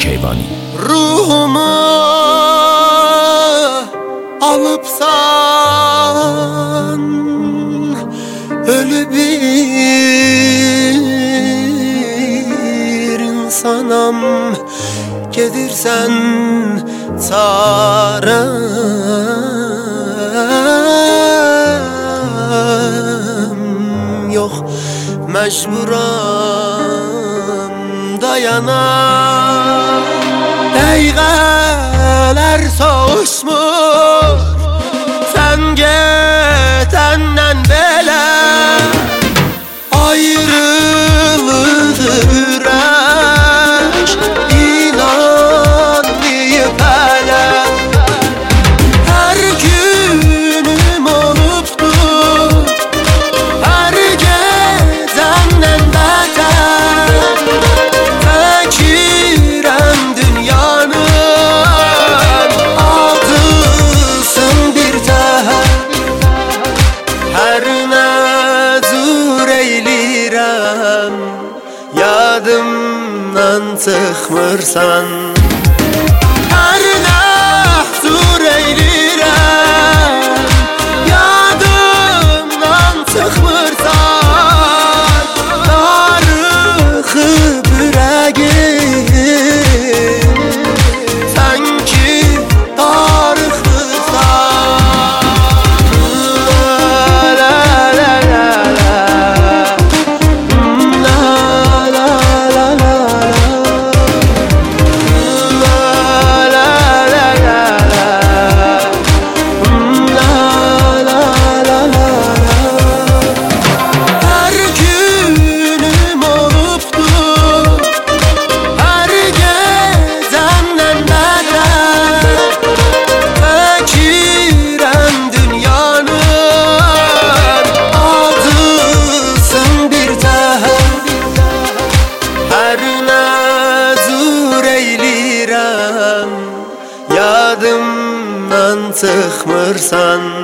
Keyvani. Ruhumu alıpsan ölü bir insanam, gedirsen çarem yok, mecburam dayanam. Dəqiqələr soğuşmur sən gedəndən belə, ayrılıdır ürək inanmayıb hələ. Hər günüm olubdur hər gecəndən bətər, fəkirəm dünyanın ağzısın bir təhər. Hər nə cür eylirəm yadımdan çıxmırsan, hər nə cür eylirəm yadımdan çıxmırsan. Darıxıb ürəgim sən ki darıxırsan. La la la la, la la la la, la la la la, la la la la. Hər günüm olubdur hər gecəndən bətər, fəkirəm dünyanın ağzısın bir təhər. Hər nə cür eylirəm yadımdan çıxmırsan.